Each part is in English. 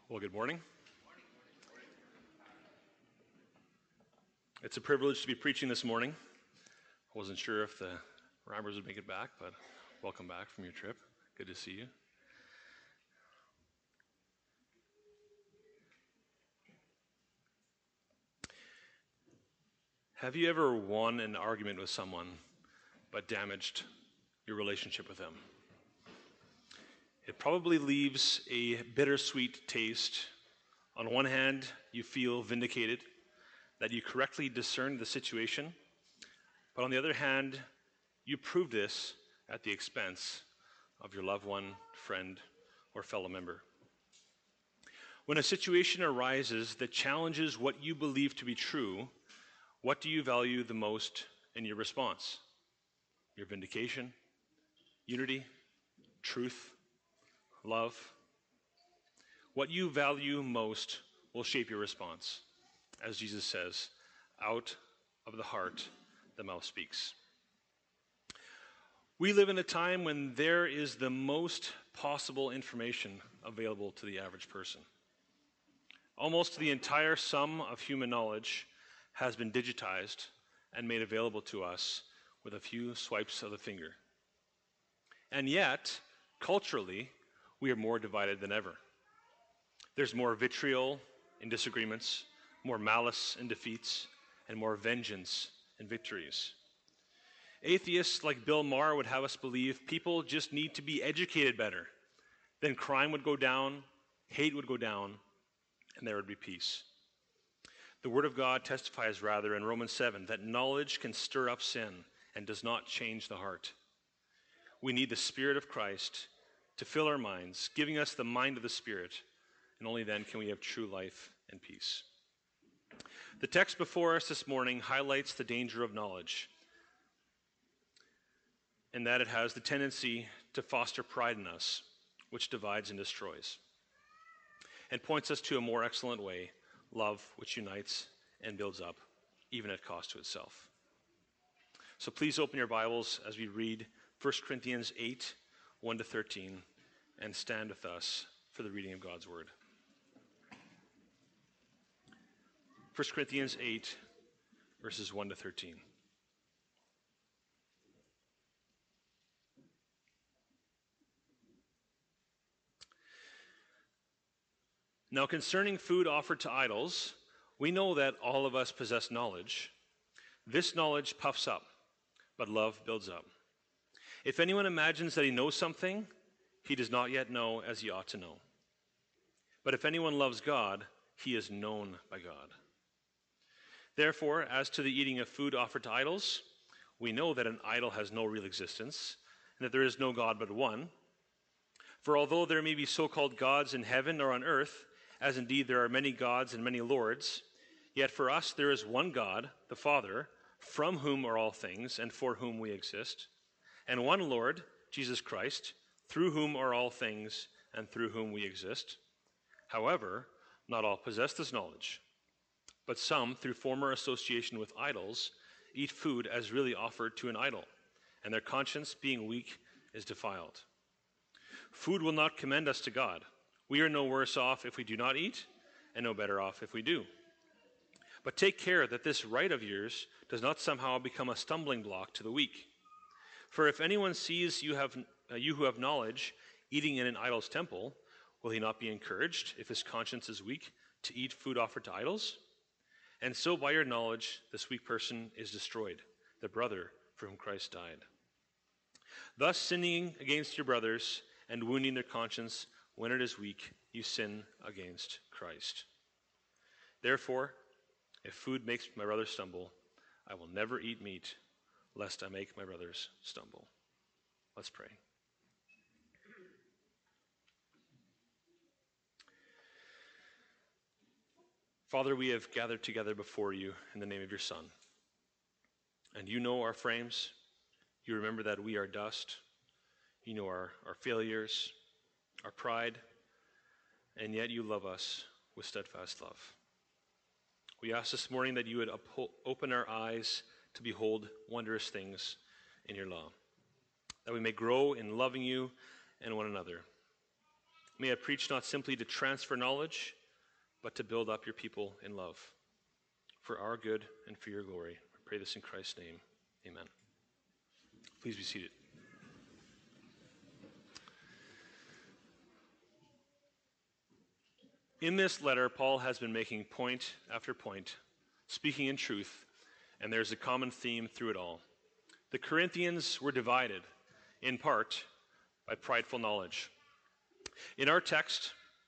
Well, good morning. It's a privilege to be preaching this morning. I wasn't sure if the Rhymers would make it back, but welcome back from your trip. Good to see you. Have you ever won an argument with someone but damaged your relationship with them? It probably leaves a bittersweet taste. On one hand, you feel vindicated that you correctly discerned the situation, but on the other hand, you proved this at the expense of your loved one, friend, or fellow member. When a situation arises that challenges what you believe to be true, what do you value the most in your response? Your vindication, unity, truth, love? What you value most will shape your response. As Jesus says, out of the heart, the mouth speaks. We live in a time when there is the most possible information available to the average person. Almost the entire sum of human knowledge has been digitized and made available to us with a few swipes of the finger. And yet, culturally, we are more divided than ever. There's more vitriol in disagreements, more malice in defeats, and more vengeance in victories. Atheists like Bill Maher would have us believe people just need to be educated better. Then crime would go down, hate would go down, and there would be peace. The Word of God testifies rather in Romans 7 that knowledge can stir up sin and does not change the heart. We need the Spirit of Christ to fill our minds, giving us the mind of the Spirit, and only then can we have true life and peace. The text before us this morning highlights the danger of knowledge, in that it has the tendency to foster pride in us, which divides and destroys, and points us to a more excellent way, love, which unites and builds up, even at cost to itself. So please open your Bibles as we read 1 Corinthians 8, 1 to 13, and stand with us for the reading of God's Word. 1 Corinthians 8, verses 1 to 13. Now concerning food offered to idols, we know that all of us possess knowledge. This knowledge puffs up, but love builds up. If anyone imagines that he knows something, he does not yet know as he ought to know. But if anyone loves God, he is known by God. Therefore, as to the eating of food offered to idols, we know that an idol has no real existence, and that there is no God but one. For although there may be so-called gods in heaven or on earth, as indeed there are many gods and many lords, yet for us there is one God, the Father, from whom are all things and for whom we exist, and one Lord, Jesus Christ, through whom are all things and through whom we exist. However, not all possess this knowledge, but some, through former association with idols, eat food as really offered to an idol, and their conscience, being weak, is defiled. Food will not commend us to God. We are no worse off if we do not eat, and no better off if we do. But take care that this right of yours does not somehow become a stumbling block to the weak. For if anyone sees you who have knowledge eating in an idol's temple, will he not be encouraged, if his conscience is weak, to eat food offered to idols? And so by your knowledge, this weak person is destroyed, the brother for whom Christ died. Thus sinning against your brothers and wounding their conscience when it is weak, you sin against Christ. Therefore, if food makes my brother stumble, I will never eat meat, lest I make my brothers stumble. Let's pray. Father, we have gathered together before you in the name of your Son. And you know our frames. You remember that we are dust. You know our failures, our pride, and yet you love us with steadfast love. We ask this morning that you would open our eyes to behold wondrous things in your law, that we may grow in loving you and one another. May I preach not simply to transfer knowledge, but to build up your people in love, for our good and for your glory. I pray this in Christ's name. Amen. Please be seated. In this letter, Paul has been making point after point, speaking in truth, and there's a common theme through it all. The Corinthians were divided, in part, by prideful knowledge. In our text,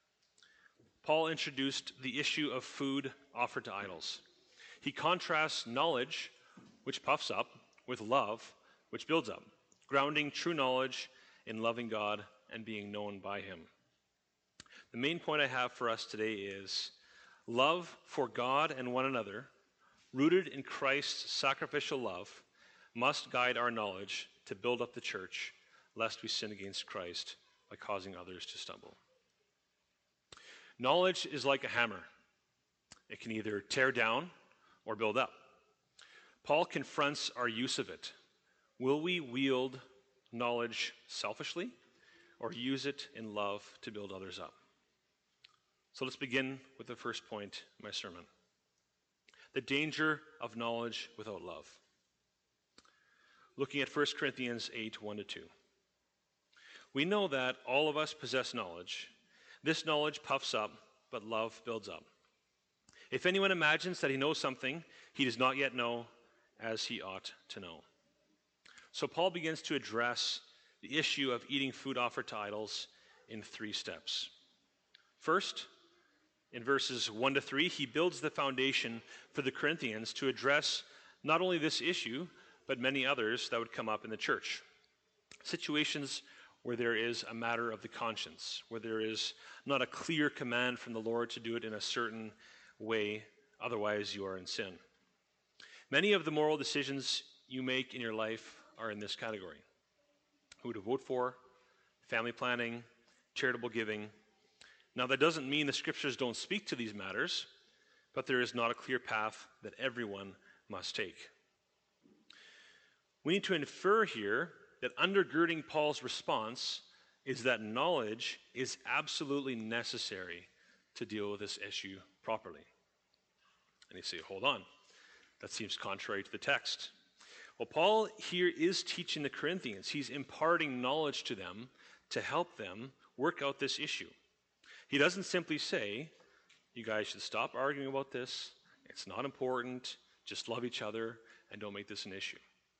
Paul introduced the issue of food offered to idols. He contrasts knowledge, which puffs up, with love, which builds up, grounding true knowledge in loving God and being known by him. The main point I have for us today is love for God and one another, rooted in Christ's sacrificial love, must guide our knowledge to build up the church, lest we sin against Christ by causing others to stumble. Knowledge is like a hammer. It can either tear down or build up. Paul confronts our use of it. Will we wield knowledge selfishly or use it in love to build others up? So let's begin with the first point in my sermon. The danger of knowledge without love. Looking at 1 Corinthians 8, 1-2. We know that all of us possess knowledge. This knowledge puffs up, but love builds up. If anyone imagines that he knows something, he does not yet know as he ought to know. So Paul begins to address the issue of eating food offered to idols in 3 steps. First, in verses 1-3, he builds the foundation for the Corinthians to address not only this issue, but many others that would come up in the church. Situations where there is a matter of the conscience, where there is not a clear command from the Lord to do it in a certain way, otherwise you are in sin. Many of the moral decisions you make in your life are in this category. Who to vote for, family planning, charitable giving. Now, that doesn't mean the scriptures don't speak to these matters, but there is not a clear path that everyone must take. We need to infer here that undergirding Paul's response is that knowledge is absolutely necessary to deal with this issue properly. And you say, hold on, that seems contrary to the text. Well, Paul here is teaching the Corinthians. He's imparting knowledge to them to help them work out this issue. He doesn't simply say, you guys should stop arguing about this. It's not important. Just love each other and don't make this an issue.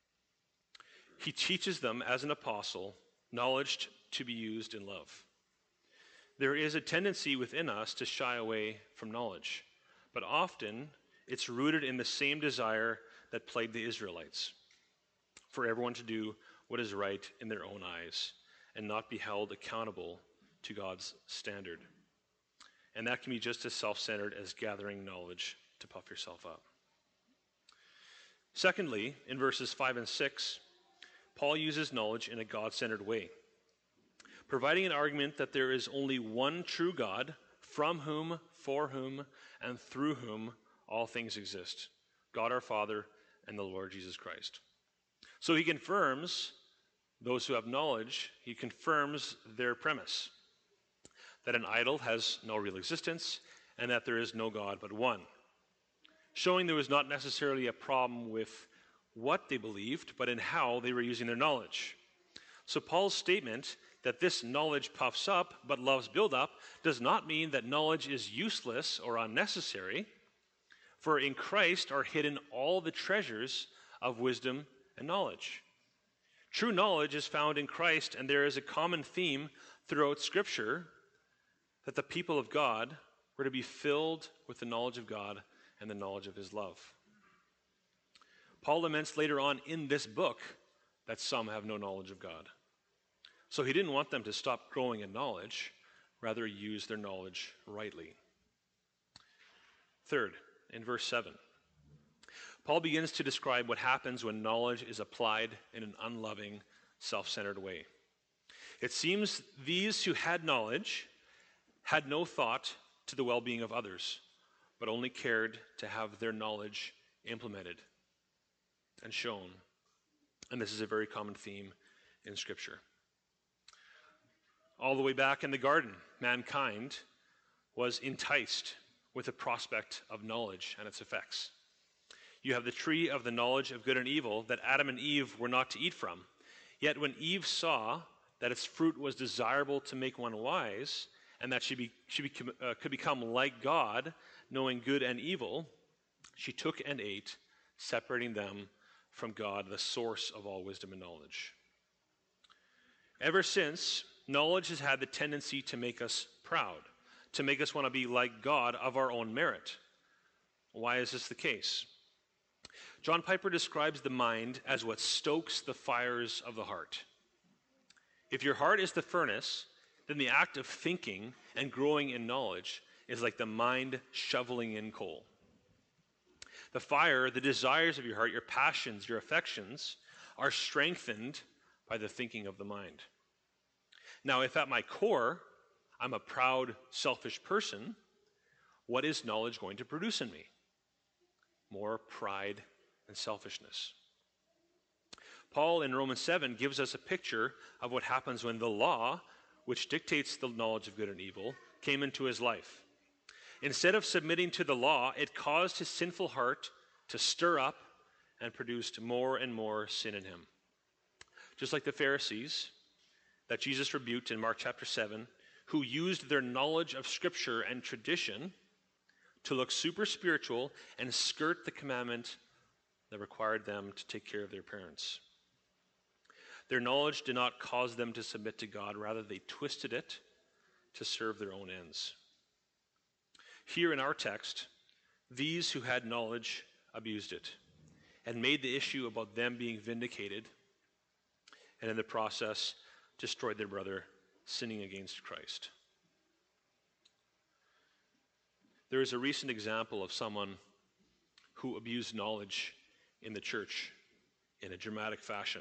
He teaches them as an apostle knowledge to be used in love. There is a tendency within us to shy away from knowledge, but often it's rooted in the same desire that plagued the Israelites, for everyone to do what is right in their own eyes and not be held accountable to God's standard. And that can be just as self-centered as gathering knowledge to puff yourself up. Secondly, in verses 5 and 6, Paul uses knowledge in a God-centered way, providing an argument that there is only one true God, from whom, for whom, and through whom all things exist, God our Father and the Lord Jesus Christ. So he confirms those who have knowledge, he confirms their premise, that an idol has no real existence and that there is no God but one, showing there was not necessarily a problem with what they believed, but in how they were using their knowledge. So Paul's statement that this knowledge puffs up, but loves build up, does not mean that knowledge is useless or unnecessary, for in Christ are hidden all the treasures of wisdom and knowledge. True knowledge is found in Christ, and there is a common theme throughout Scripture that the people of God were to be filled with the knowledge of God and the knowledge of his love. Paul laments later on in this book that some have no knowledge of God. So he didn't want them to stop growing in knowledge, rather use their knowledge rightly. Third, in verse 7, Paul begins to describe what happens when knowledge is applied in an unloving, self-centered way. It seems these who had knowledge had no thought to the well-being of others, but only cared to have their knowledge implemented and shown. And this is a very common theme in Scripture. All the way back in the garden, mankind was enticed with the prospect of knowledge and its effects. You have the tree of the knowledge of good and evil that Adam and Eve were not to eat from. Yet when Eve saw that its fruit was desirable to make one wise, and that she could become like God, knowing good and evil, she took and ate, separating them from God, the source of all wisdom and knowledge. Ever since, knowledge has had the tendency to make us proud, to make us want to be like God of our own merit. Why is this the case? John Piper describes the mind as what stokes the fires of the heart. If your heart is the furnace, then the act of thinking and growing in knowledge is like the mind shoveling in coal. The fire, the desires of your heart, your passions, your affections, are strengthened by the thinking of the mind. Now, if at my core I'm a proud, selfish person, what is knowledge going to produce in me? More pride and selfishness. Paul in Romans 7 gives us a picture of what happens when the law, which dictates the knowledge of good and evil, came into his life. Instead of submitting to the law, it caused his sinful heart to stir up and produced more and more sin in him. Just like the Pharisees that Jesus rebuked in Mark chapter 7, who used their knowledge of Scripture and tradition to look super spiritual and skirt the commandment that required them to take care of their parents. Their knowledge did not cause them to submit to God, rather they twisted it to serve their own ends. Here in our text, these who had knowledge abused it and made the issue about them being vindicated, and in the process destroyed their brother, sinning against Christ. There is a recent example of someone who abused knowledge in the church in a dramatic fashion.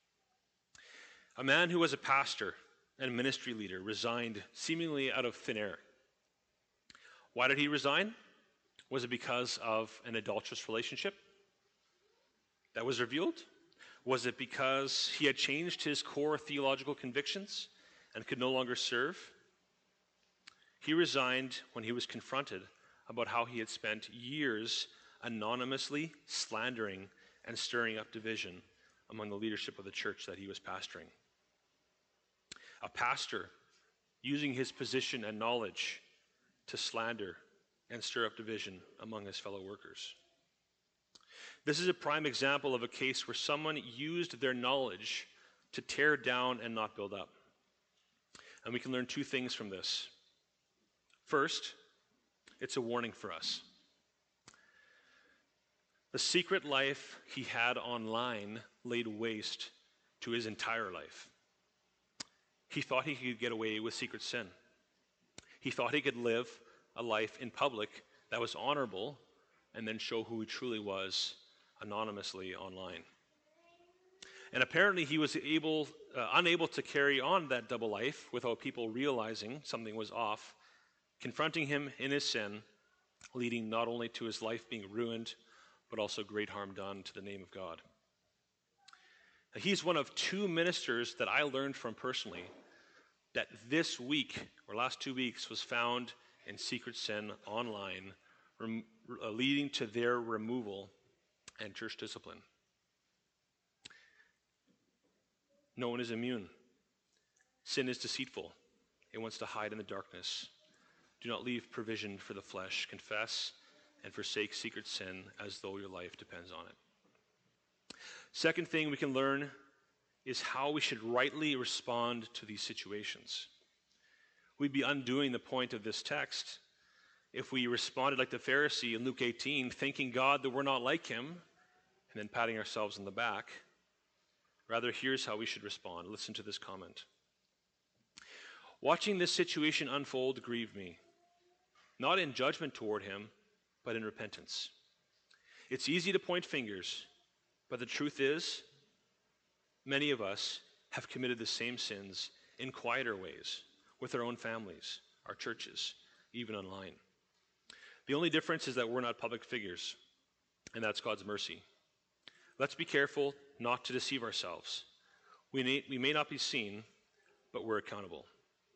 A man who was a pastor and ministry leader resigned seemingly out of thin air. Why did he resign? Was it because of an adulterous relationship that was revealed? Was it because he had changed his core theological convictions and could no longer serve? He resigned when he was confronted about how he had spent years anonymously slandering and stirring up division among the leadership of the church that he was pastoring. A pastor using his position and knowledge to slander and stir up division among his fellow workers. This is a prime example of a case where someone used their knowledge to tear down and not build up. And we can learn two things from this. First, it's a warning for us. The secret life he had online laid waste to his entire life. He thought he could get away with secret sin. He thought he could live a life in public that was honorable and then show who he truly was anonymously online. And apparently he was unable to carry on that double life without people realizing something was off, confronting him in his sin, leading not only to his life being ruined, but also great harm done to the name of God. Now, he's one of two ministers that I learned from personally that this week, or last 2 weeks, was found in secret sin online, leading to their removal and church discipline. No one is immune. Sin is deceitful. It wants to hide in the darkness. Do not leave provision for the flesh. Confess and forsake secret sin as though your life depends on it. Second thing we can learn is how we should rightly respond to these situations. We'd be undoing the point of this text if we responded like the Pharisee in Luke 18, thanking God that we're not like him, and then patting ourselves on the back. Rather, here's how we should respond. Listen to this comment. Watching this situation unfold grieved me, not in judgment toward him, but in repentance. It's easy to point fingers, but the truth is, many of us have committed the same sins in quieter ways, with our own families, our churches, even online. The only difference is that we're not public figures, and that's God's mercy. Let's be careful not to deceive ourselves. We may not be seen, but we're accountable.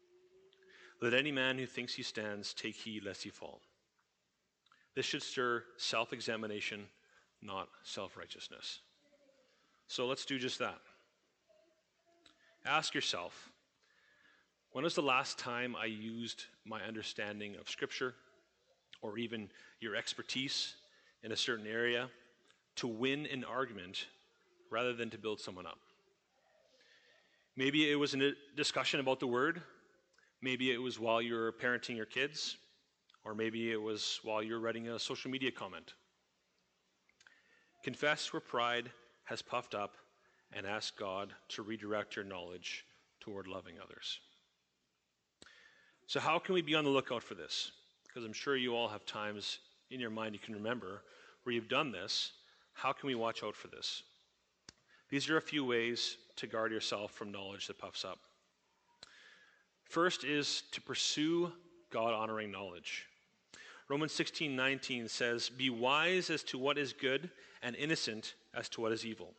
Let any man who thinks he stands take heed lest he fall. This should stir self-examination, not self-righteousness. So let's do just that. Ask yourself, when was the last time I used my understanding of Scripture or even your expertise in a certain area to win an argument rather than to build someone up? Maybe it was a discussion about the Word. Maybe it was while you were parenting your kids. Or maybe it was while you're writing a social media comment. Confess where pride has puffed up and ask God to redirect your knowledge toward loving others. So how can we be on the lookout for this? Because I'm sure you all have times in your mind you can remember where you've done this. How can we watch out for this? These are a few ways to guard yourself from knowledge that puffs up. First is to pursue God-honoring knowledge. Romans 16:19 says, "Be wise as to what is good and innocent as to what is evil."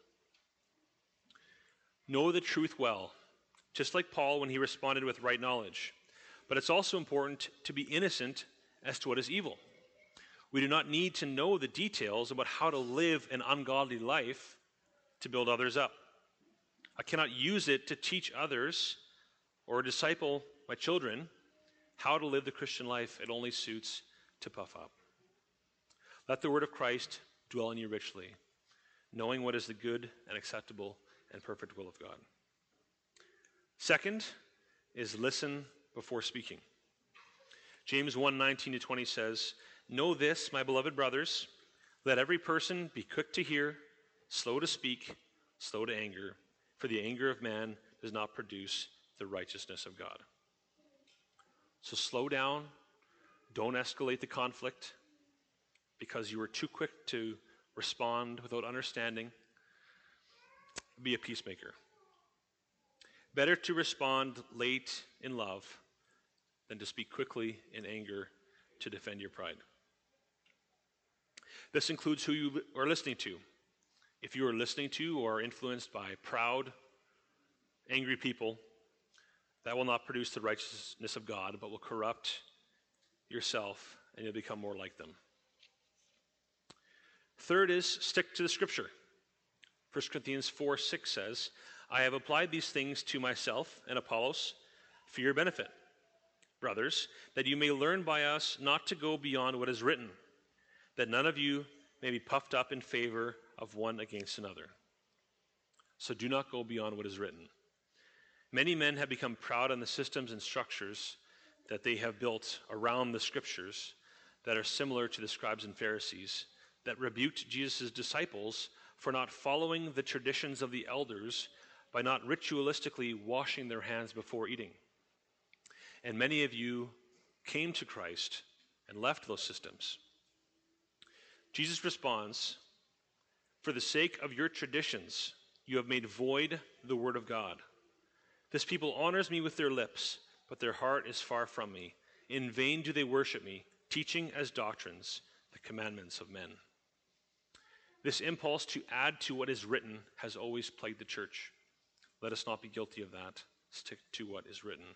Know the truth well, just like Paul when he responded with right knowledge. But it's also important to be innocent as to what is evil. We do not need to know the details about how to live an ungodly life to build others up. I cannot use it to teach others or disciple my children how to live the Christian life. It only suits to puff up. Let the word of Christ dwell in you richly, knowing what is the good and acceptable and perfect will of God. Second is listen before speaking. James 1:19-20 says, "Know this, my beloved brothers, let every person be quick to hear, slow to speak, slow to anger, for the anger of man does not produce the righteousness of God." So slow down. Don't escalate the conflict because you were too quick to respond without understanding. Be a peacemaker. Better to respond late in love than to speak quickly in anger to defend your pride. This includes who you are listening to. If you are listening to or are influenced by proud, angry people, that will not produce the righteousness of God, but will corrupt yourself, and you'll become more like them. Third is stick to the Scripture. 1 Corinthians 4:6 says, "I have applied these things to myself and Apollos for your benefit, brothers, that you may learn by us not to go beyond what is written, that none of you may be puffed up in favor of one against another." So do not go beyond what is written. Many men have become proud on the systems and structures that they have built around the Scriptures that are similar to the scribes and Pharisees, that rebuked Jesus' disciples for not following the traditions of the elders by not ritualistically washing their hands before eating. And many of you came to Christ and left those systems. Jesus responds, "For the sake of your traditions, you have made void the word of God. This people honors me with their lips, but their heart is far from me. In vain do they worship me, teaching as doctrines the commandments of men." This impulse to add to what is written has always plagued the church. Let us not be guilty of that. Stick to what is written.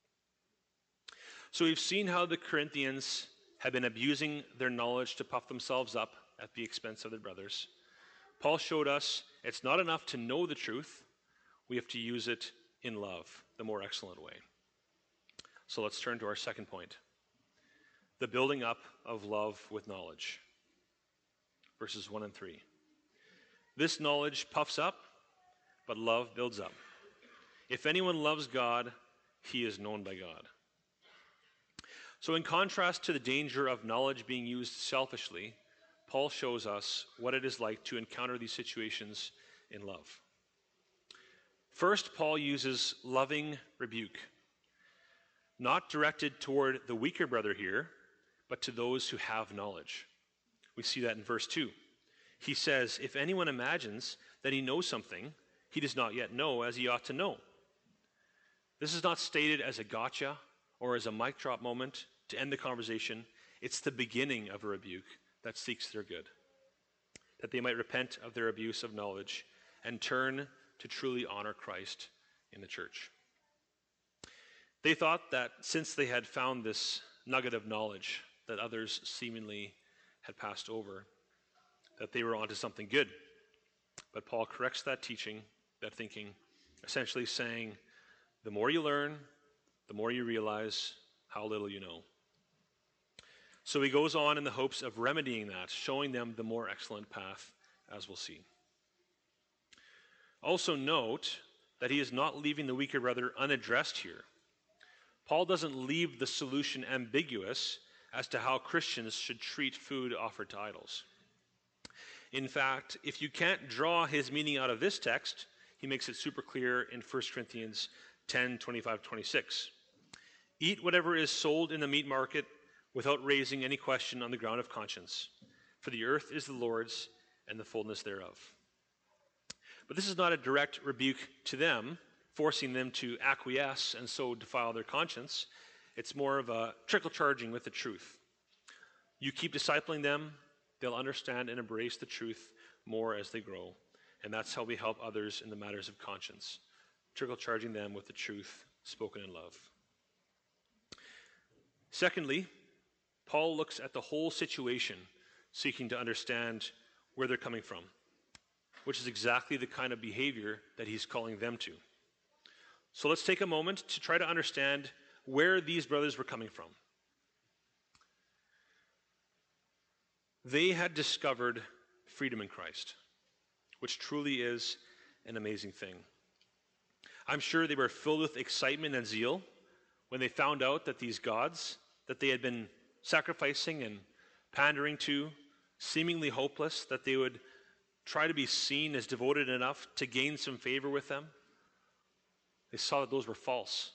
So we've seen how the Corinthians have been abusing their knowledge to puff themselves up at the expense of their brothers. Paul showed us it's not enough to know the truth. We have to use it in love, the more excellent way. So let's turn to our second point, the building up of love with knowledge. Verses 1 and 3. "This knowledge puffs up, but love builds up. If anyone loves God, he is known by God." So in contrast to the danger of knowledge being used selfishly, Paul shows us what it is like to encounter these situations in love. First, Paul uses loving rebuke, not directed toward the weaker brother here, but to those who have knowledge. We see that in verse 2. He says, "If anyone imagines that he knows something, he does not yet know as he ought to know." This is not stated as a gotcha or as a mic drop moment to end the conversation. It's the beginning of a rebuke that seeks their good, that they might repent of their abuse of knowledge and turn to truly honor Christ in the church. They thought that since they had found this nugget of knowledge that others seemingly had passed over, that they were onto something good. But Paul corrects that teaching, that thinking, essentially saying, the more you learn, the more you realize how little you know. So he goes on in the hopes of remedying that, showing them the more excellent path, as we'll see. Also note that he is not leaving the weaker brother unaddressed here. Paul doesn't leave the solution ambiguous as to how Christians should treat food offered to idols. In fact, if you can't draw his meaning out of this text, he makes it super clear in 1 Corinthians 10, 25, 26. Eat whatever is sold in the meat market without raising any question on the ground of conscience, for the earth is the Lord's and the fullness thereof. But this is not a direct rebuke to them, forcing them to acquiesce and so defile their conscience. It's more of a trickle charging with the truth. You keep discipling them, they'll understand and embrace the truth more as they grow. And that's how we help others in the matters of conscience, trickle charging them with the truth spoken in love. Secondly, Paul looks at the whole situation, seeking to understand where they're coming from, which is exactly the kind of behavior that he's calling them to. So let's take a moment to try to understand where these brothers were coming from. They had discovered freedom in Christ, which truly is an amazing thing. I'm sure they were filled with excitement and zeal when they found out that these gods that they had been sacrificing and pandering to, seemingly hopeless, that they would try to be seen as devoted enough to gain some favor with them. They saw that those were false.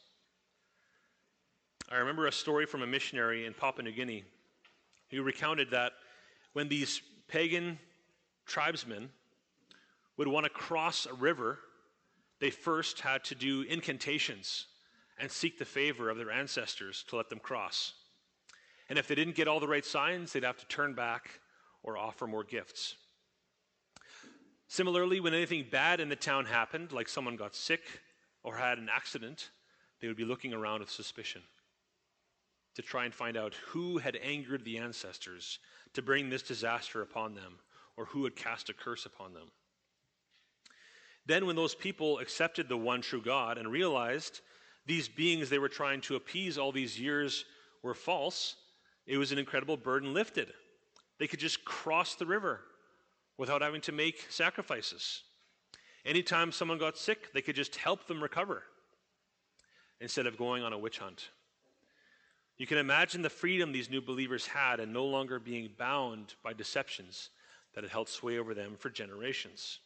I remember a story from a missionary in Papua New Guinea who recounted that when these pagan tribesmen would want to cross a river, they first had to do incantations and seek the favor of their ancestors to let them cross. And if they didn't get all the right signs, they'd have to turn back or offer more gifts. Similarly, when anything bad in the town happened, like someone got sick or had an accident, they would be looking around with suspicion to try and find out who had angered the ancestors to bring this disaster upon them, or who had cast a curse upon them. Then when those people accepted the one true God and realized these beings they were trying to appease all these years were false, it was an incredible burden lifted. They could just cross the river without having to make sacrifices. Anytime someone got sick, they could just help them recover instead of going on a witch hunt. You can imagine the freedom these new believers had and no longer being bound by deceptions that had held sway over them for generations.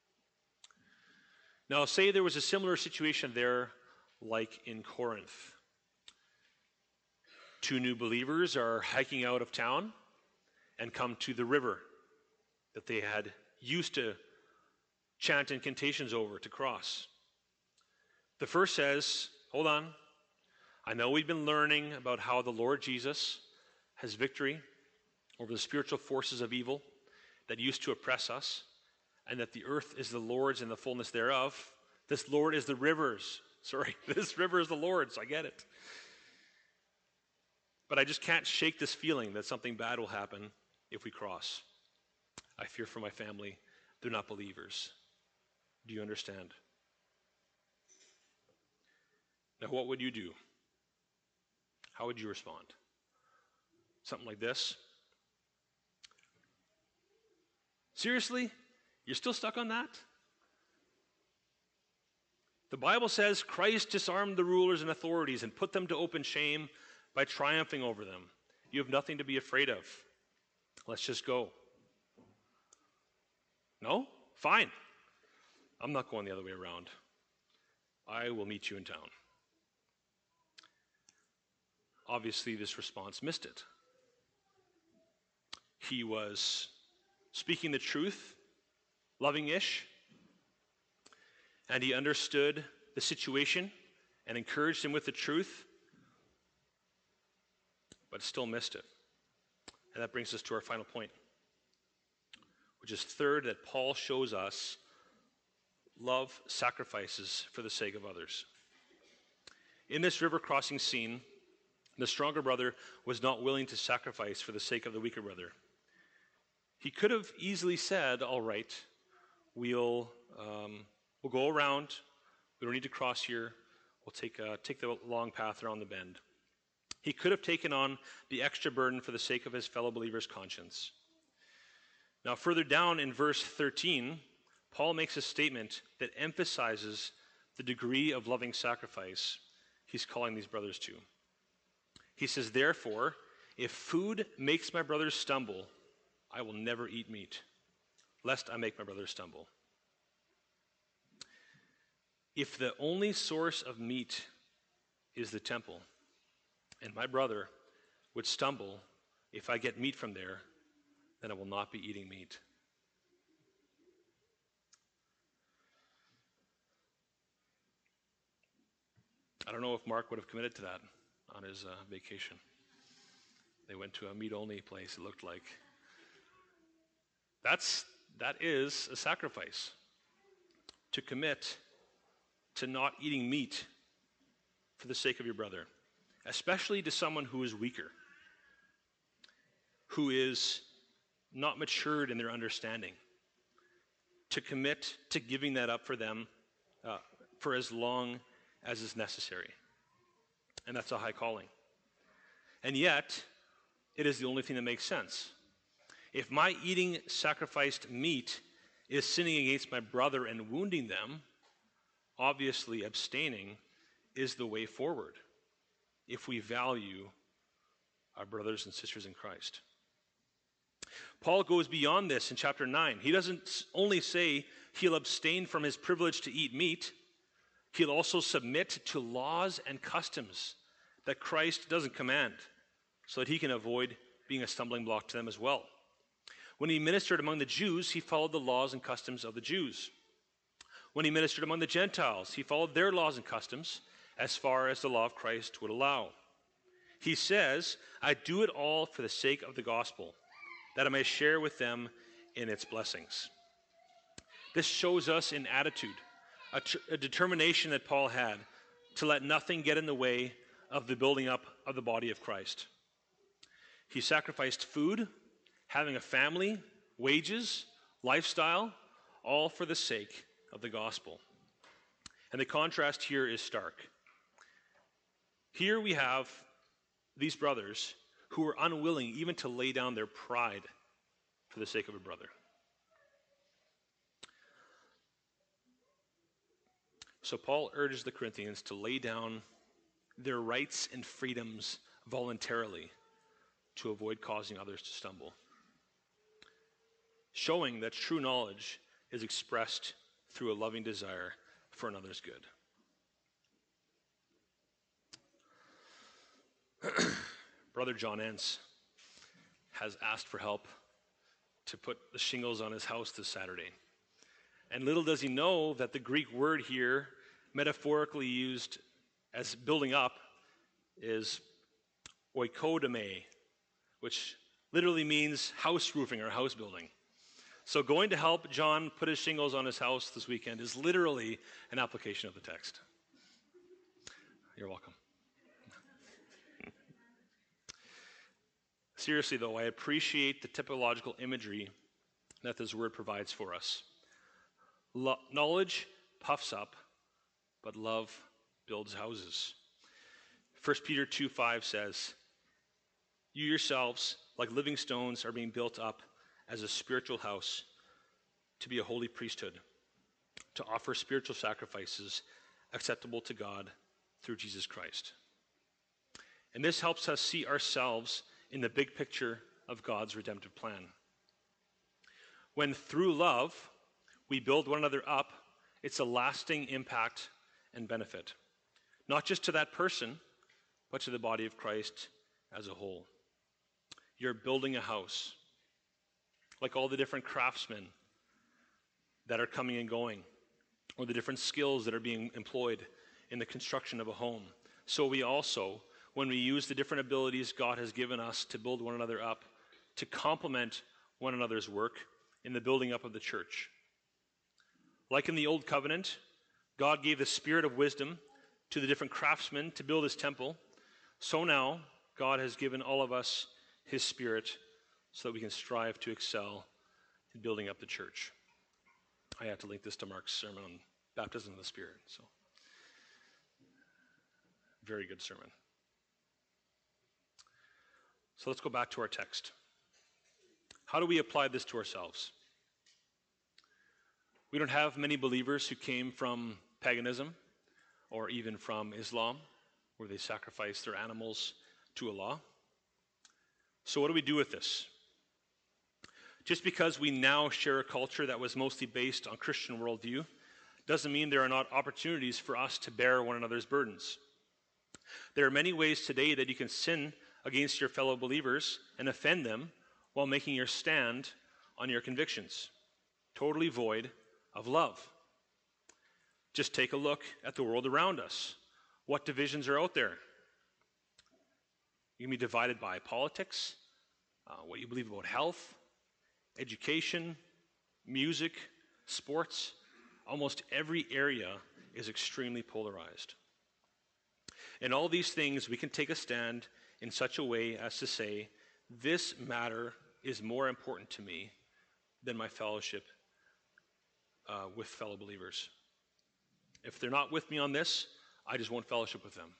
Now, say there was a similar situation there like in Corinth. Two new believers are hiking out of town and come to the river that they had used to chant incantations over to cross. The first says, hold on, I know we've been learning about how the Lord Jesus has victory over the spiritual forces of evil that used to oppress us, and that the earth is the Lord's and the fullness thereof. This Lord is the rivers. This river is the Lord's. I get it. But I just can't shake this feeling that something bad will happen if we cross. I fear for my family. They're not believers. Do you understand? Now, what would you do? How would you respond? Something like this? Seriously? You're still stuck on that? The Bible says Christ disarmed the rulers and authorities and put them to open shame by triumphing over them. You have nothing to be afraid of. Let's just go. No? Fine. I'm not going the other way around. I will meet you in town. Obviously, this response missed it. He was speaking the truth, loving-ish, and he understood the situation and encouraged him with the truth, but still missed it. And that brings us to our final point, which is third, that Paul shows us love sacrifices for the sake of others. In this river crossing scene, the stronger brother was not willing to sacrifice for the sake of the weaker brother. He could have easily said, all right, we'll go around. We don't need to cross here. We'll take the long path around the bend. He could have taken on the extra burden for the sake of his fellow believer's conscience. Now, further down in verse 13, Paul makes a statement that emphasizes the degree of loving sacrifice he's calling these brothers to. He says, therefore, if food makes my brothers stumble, I will never eat meat, lest I make my brothers stumble. If the only source of meat is the temple, and my brother would stumble if I get meat from there, then I will not be eating meat. I don't know if Mark would have committed to that on his vacation. They went to a meat-only place, it looked like. That is a sacrifice. To commit to not eating meat for the sake of your brother, especially to someone who is weaker, who is not matured in their understanding. To commit to giving that up for them for as long as is necessary. And that's a high calling. And yet, it is the only thing that makes sense. If my eating sacrificed meat is sinning against my brother and wounding them, obviously abstaining is the way forward if we value our brothers and sisters in Christ. Paul goes beyond this in chapter 9. He doesn't only say he'll abstain from his privilege to eat meat, he'll also submit to laws and customs that Christ doesn't command so that he can avoid being a stumbling block to them as well. When he ministered among the Jews, he followed the laws and customs of the Jews. When he ministered among the Gentiles, he followed their laws and customs as far as the law of Christ would allow. He says, I do it all for the sake of the gospel, that I may share with them in its blessings. This shows us in attitude, a determination that Paul had to let nothing get in the way of the building up of the body of Christ. He sacrificed food, having a family, wages, lifestyle, all for the sake of the gospel. And the contrast here is stark. Here we have these brothers who were unwilling even to lay down their pride for the sake of a brother. So Paul urges the Corinthians to lay down their rights and freedoms voluntarily to avoid causing others to stumble, showing that true knowledge is expressed through a loving desire for another's good. Brother John Entz has asked for help to put the shingles on his house this Saturday. And little does he know that the Greek word here, metaphorically used as building up, is oikodome, which literally means house roofing or house building. So going to help John put his shingles on his house this weekend is literally an application of the text. You're welcome. Seriously, though, I appreciate the typological imagery that this word provides for us. Knowledge puffs up, but love builds houses. 1 Peter 2:5 says, you yourselves, like living stones, are being built up as a spiritual house to be a holy priesthood, to offer spiritual sacrifices acceptable to God through Jesus Christ. And this helps us see ourselves in the big picture of God's redemptive plan. When through love we build one another up, it's a lasting impact and benefit, not just to that person, but to the body of Christ as a whole. You're building a house, like all the different craftsmen that are coming and going, or the different skills that are being employed in the construction of a home. So we also, when we use the different abilities God has given us to build one another up, to complement one another's work in the building up of the church. Like in the Old Covenant, God gave the spirit of wisdom to the different craftsmen to build his temple, so now God has given all of us his Spirit so that we can strive to excel in building up the church. I have to link this to Mark's sermon on baptism of the Spirit. So, very good sermon. So let's go back to our text. How do we apply this to ourselves? We don't have many believers who came from paganism or even from Islam, where they sacrifice their animals to Allah. So what do we do with this? Just because we now share a culture that was mostly based on Christian worldview doesn't mean there are not opportunities for us to bear one another's burdens. There are many ways today that you can sin against your fellow believers and offend them while making your stand on your convictions, totally void of love. Just take a look at the world around us. What divisions are out there? You can be divided by politics, what you believe about health, education, music, sports. Almost every area is extremely polarized. In all these things, we can take a stand in such a way as to say, this matter is more important to me than my fellowship with fellow believers. If they're not with me on this, I just won't fellowship with them.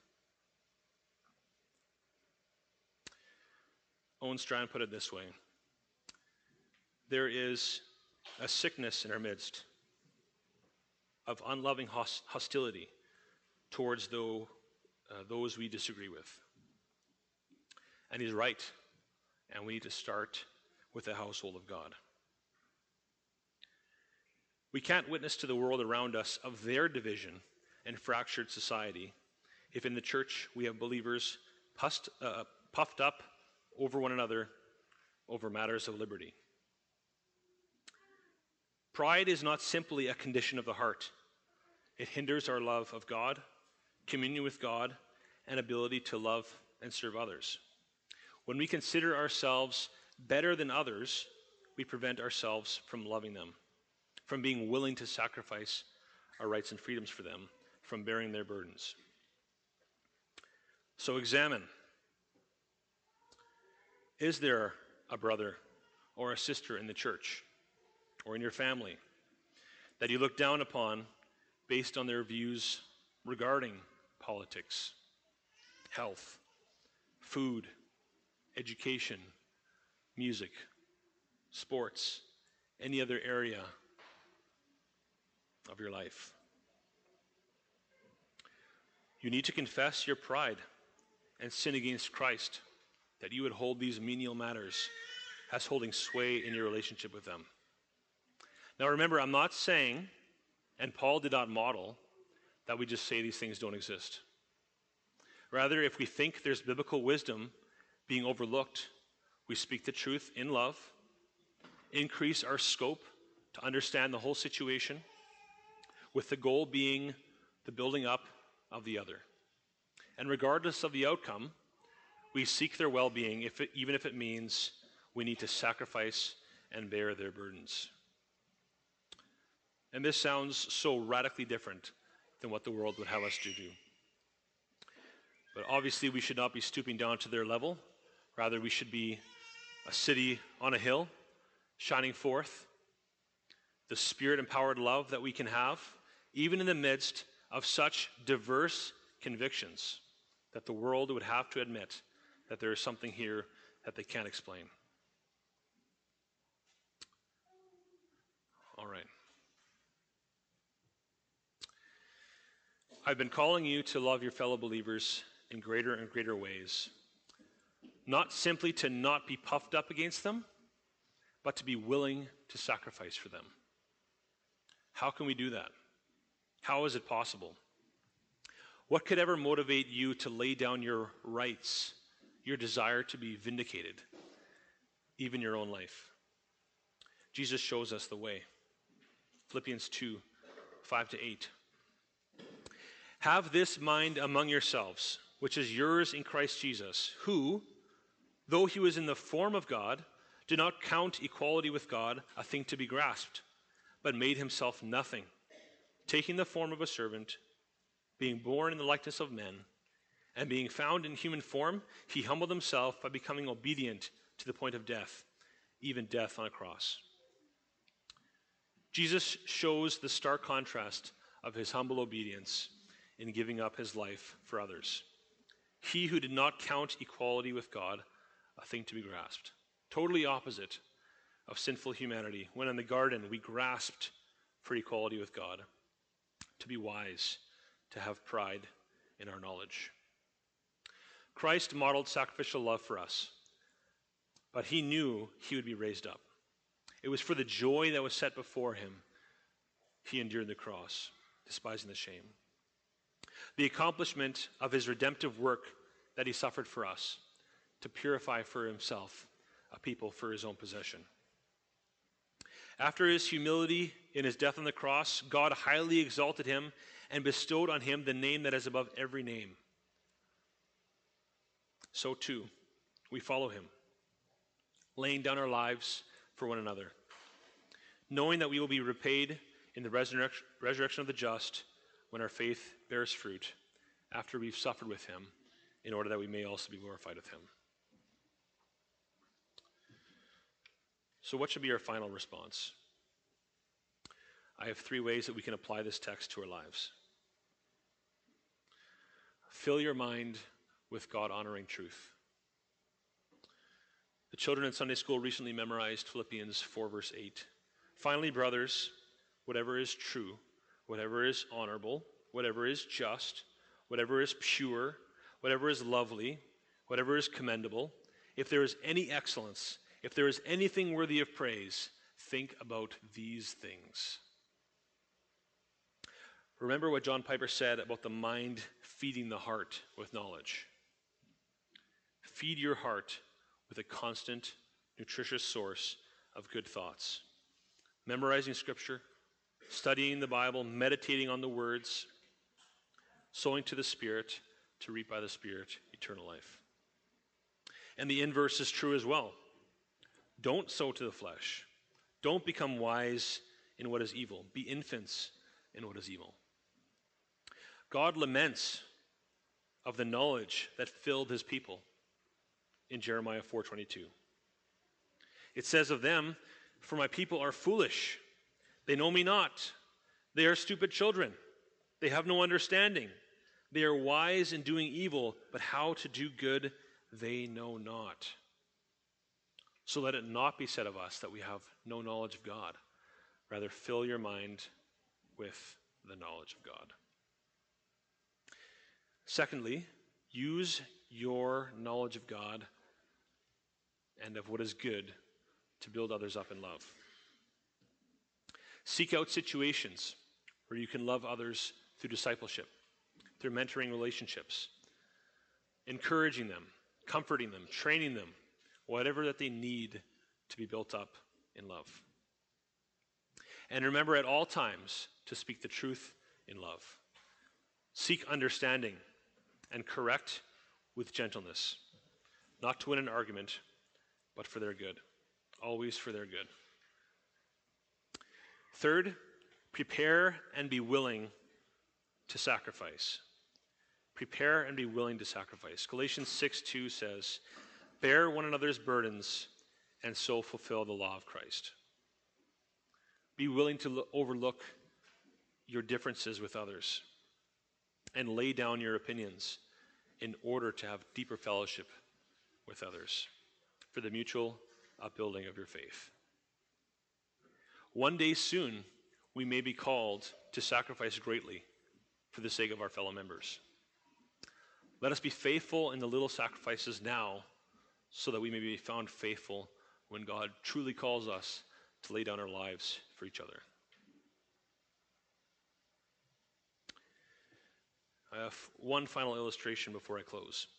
Owen Strachan put it this way: there is a sickness in our midst of unloving hostility towards those we disagree with. And he's right, and we need to start with the household of God. We can't witness to the world around us of their division and fractured society if in the church we have believers puffed up over one another over matters of liberty. Pride is not simply a condition of the heart. It hinders our love of God, communion with God, and ability to love and serve others. When we consider ourselves better than others, we prevent ourselves from loving them, from being willing to sacrifice our rights and freedoms for them, from bearing their burdens. So examine. Is there a brother or a sister in the church or in your family that you look down upon based on their views regarding politics, health, food, education, music, sports, any other area of your life? You need to confess your pride and sin against Christ, that you would hold these menial matters as holding sway in your relationship with them. Now remember, I'm not saying, and Paul did not model, that we just say these things don't exist. Rather, if we think there's biblical wisdom being overlooked, we speak the truth in love, increase our scope to understand the whole situation, with the goal being the building up of the other. And regardless of the outcome, we seek their well-being, even if it means we need to sacrifice and bear their burdens. And this sounds so radically different than what the world would have us to do. But obviously we should not be stooping down to their level. Rather, we should be a city on a hill, shining forth the Spirit-empowered love that we can have, even in the midst of such diverse convictions that the world would have to admit that there is something here that they can't explain. All right. I've been calling you to love your fellow believers in greater and greater ways, not simply to not be puffed up against them, but to be willing to sacrifice for them. How can we do that? How is it possible? What could ever motivate you to lay down your rights, your desire to be vindicated, even your own life? Jesus shows us the way. Philippians 2, 5-8. Have this mind among yourselves, which is yours in Christ Jesus, who, though he was in the form of God, did not count equality with God a thing to be grasped, but made himself nothing, taking the form of a servant, being born in the likeness of men, and being found in human form, he humbled himself by becoming obedient to the point of death, even death on a cross. Jesus shows the stark contrast of his humble obedience in giving up his life for others. He who did not count equality with God a thing to be grasped. Totally opposite of sinful humanity, when in the garden we grasped for equality with God, to be wise, to have pride in our knowledge. Christ modeled sacrificial love for us, but he knew he would be raised up. It was for the joy that was set before him he endured the cross, despising the shame. The accomplishment of his redemptive work that he suffered for us, to purify for himself a people for his own possession. After his humility in his death on the cross, God highly exalted him and bestowed on him the name that is above every name. So too, we follow him, laying down our lives for one another, knowing that we will be repaid in the resurrection of the just when our faith bears fruit after we've suffered with him, in order that we may also be glorified with him. So what should be our final response? I have 3 ways that we can apply this text to our lives. Fill your mind with God-honoring truth. The children in Sunday school recently memorized Philippians 4, verse 8. Finally, brothers, whatever is true, whatever is honorable, whatever is just, whatever is pure, whatever is lovely, whatever is commendable, if there is any excellence, if there is anything worthy of praise, think about these things. Remember what John Piper said about the mind feeding the heart with knowledge. Feed your heart with a constant, nutritious source of good thoughts. Memorizing Scripture, studying the Bible, meditating on the words, sowing to the Spirit to reap by the Spirit eternal life. And the inverse is true as well. Don't sow to the flesh. Don't become wise in what is evil. Be infants in what is evil. God laments of the knowledge that filled his people in Jeremiah 4:22. It says of them, "For my people are foolish. They know me not. They are stupid children. They have no understanding. They are wise in doing evil, but how to do good they know not." So let it not be said of us that we have no knowledge of God. Rather, fill your mind with the knowledge of God. Secondly, use your knowledge of God and of what is good to build others up in love. Seek out situations where you can love others through discipleship, through mentoring relationships, encouraging them, comforting them, training them, whatever that they need to be built up in love. And remember at all times to speak the truth in love. Seek understanding and correct with gentleness, not to win an argument, but for their good, always for their good. Third, prepare and be willing to sacrifice. Prepare and be willing to sacrifice. Galatians 6:2 says, "Bear one another's burdens and so fulfill the law of Christ." Be willing to overlook your differences with others and lay down your opinions in order to have deeper fellowship with others for the mutual upbuilding of your faith. One day soon, we may be called to sacrifice greatly for the sake of our fellow members. Let us be faithful in the little sacrifices now so that we may be found faithful when God truly calls us to lay down our lives for each other. I have one final illustration before I close.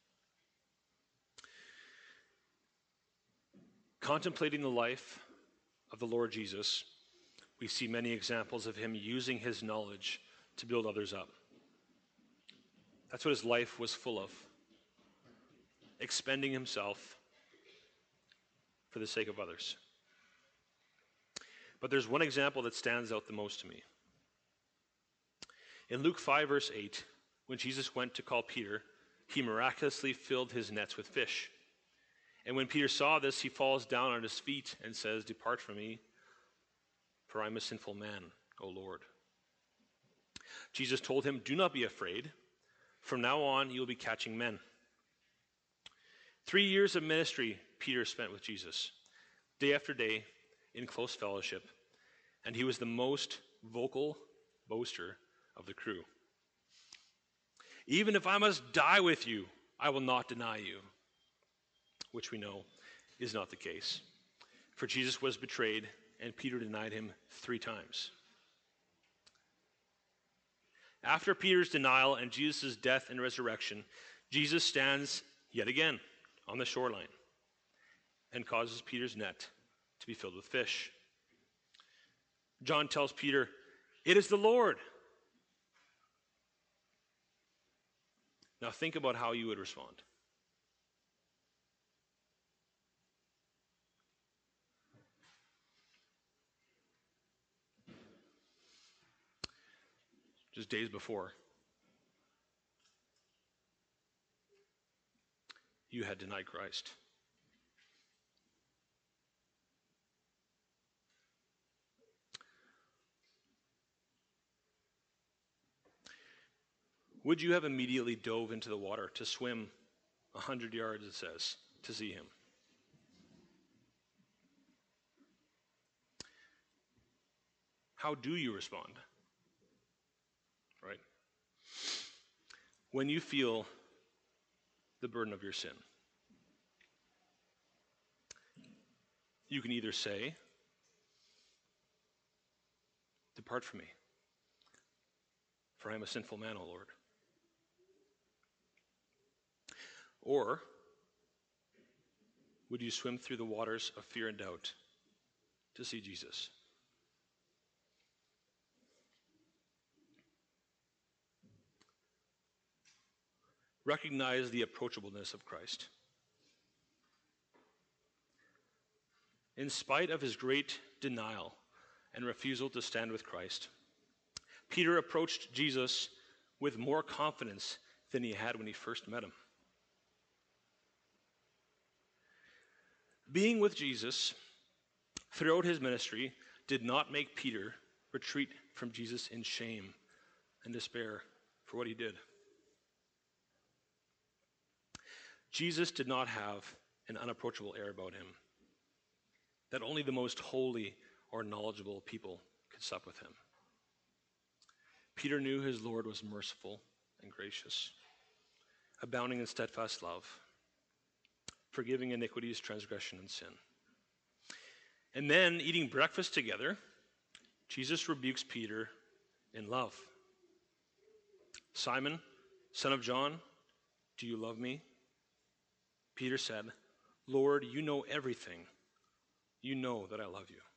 Contemplating the life of the Lord Jesus, we see many examples of him using his knowledge to build others up. That's what his life was full of. Expending himself for the sake of others. But there's one example that stands out the most to me. In Luke 5, verse 8, when Jesus went to call Peter, he miraculously filled his nets with fish. And when Peter saw this, he falls down on his feet and says, "Depart from me, for I'm a sinful man, O Lord." Jesus told him, "Do not be afraid. From now on, you will be catching men." 3 years of ministry Peter spent with Jesus, day after day, in close fellowship, and he was the most vocal boaster of the crew. "Even if I must die with you, I will not deny you," which we know is not the case. For Jesus was betrayed, and Peter denied him 3 times. After Peter's denial and Jesus' death and resurrection, Jesus stands yet again on the shoreline and causes Peter's net to be filled with fish. John tells Peter, "It is the Lord." Now think about how you would respond. Just days before, you had denied Christ. Would you have immediately dove into the water to swim 100 yards, it says, to see him? How do you respond? Right? When you feel the burden of your sin, you can either say, "Depart from me, for I am a sinful man, O Lord." Or would you swim through the waters of fear and doubt to see Jesus? Recognize the approachableness of Christ. In spite of his great denial and refusal to stand with Christ, Peter approached Jesus with more confidence than he had when he first met him. Being with Jesus throughout his ministry did not make Peter retreat from Jesus in shame and despair for what he did. Jesus did not have an unapproachable air about him that only the most holy or knowledgeable people could sup with him. Peter knew his Lord was merciful and gracious, abounding in steadfast love, forgiving iniquities, transgression, and sin. And then, eating breakfast together, Jesus rebukes Peter in love. "Simon, son of John, do you love me?" Peter said, "Lord, you know everything. You know that I love you."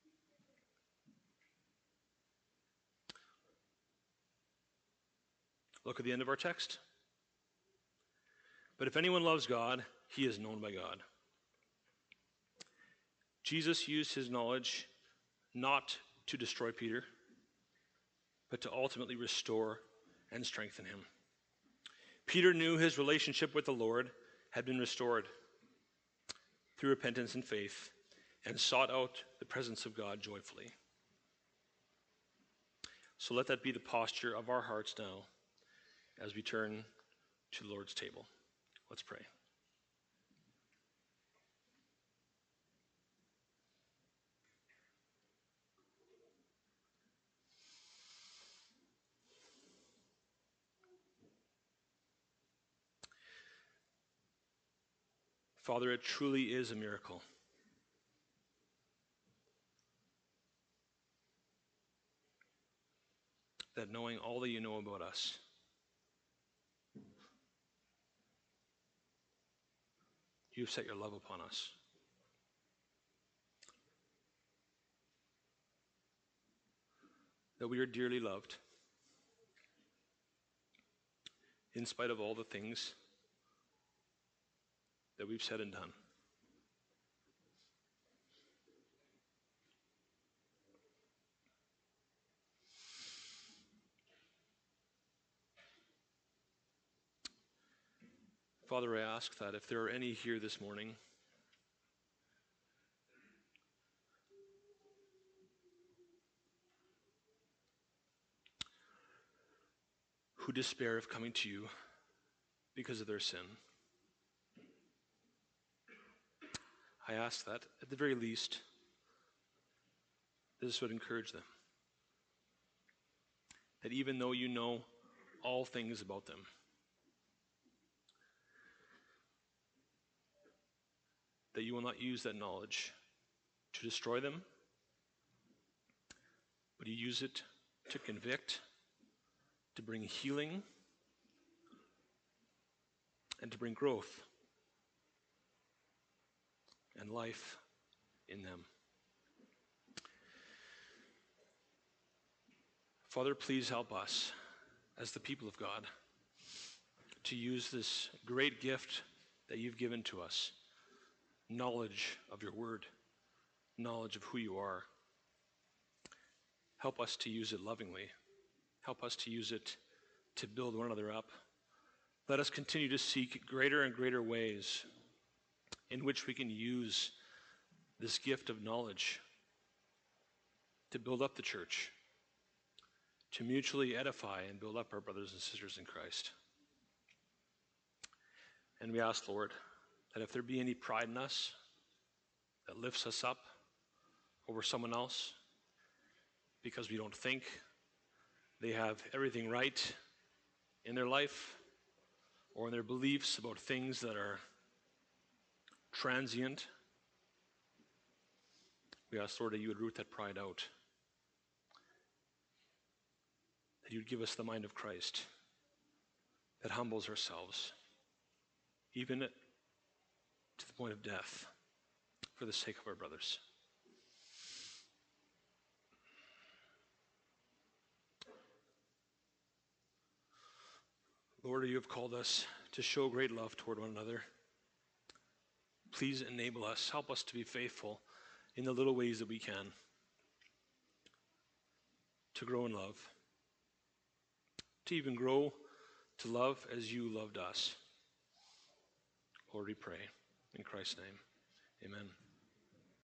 Look at the end of our text. "But if anyone loves God, he is known by God." Jesus used his knowledge not to destroy Peter, but to ultimately restore and strengthen him. Peter knew his relationship with the Lord had been restored through repentance and faith, and sought out the presence of God joyfully. So let that be the posture of our hearts now as we turn to the Lord's table. Let's pray. Father, it truly is a miracle that knowing all that you know about us, you've set your love upon us. That we are dearly loved in spite of all the things that we've said and done. Father, I ask that if there are any here this morning who despair of coming to you because of their sin, I ask that, at the very least, this would encourage them. That even though you know all things about them, that you will not use that knowledge to destroy them, but you use it to convict, to bring healing, and to bring growth and life in them. Father, please help us as the people of God to use this great gift that you've given to us, knowledge of your word, knowledge of who you are. Help us to use it lovingly. Help us to use it to build one another up. Let us continue to seek greater and greater ways in which we can use this gift of knowledge to build up the church, to mutually edify and build up our brothers and sisters in Christ. And we ask, Lord, that if there be any pride in us that lifts us up over someone else because we don't think they have everything right in their life or in their beliefs about things that are transient, we ask, Lord, that you would root that pride out, that you would give us the mind of Christ that humbles ourselves, even to the point of death, for the sake of our brothers. Lord, you have called us to show great love toward one another. Please enable us, help us to be faithful in the little ways that we can, to grow in love, to even grow to love as you loved us. Lord, we pray in Christ's name. Amen.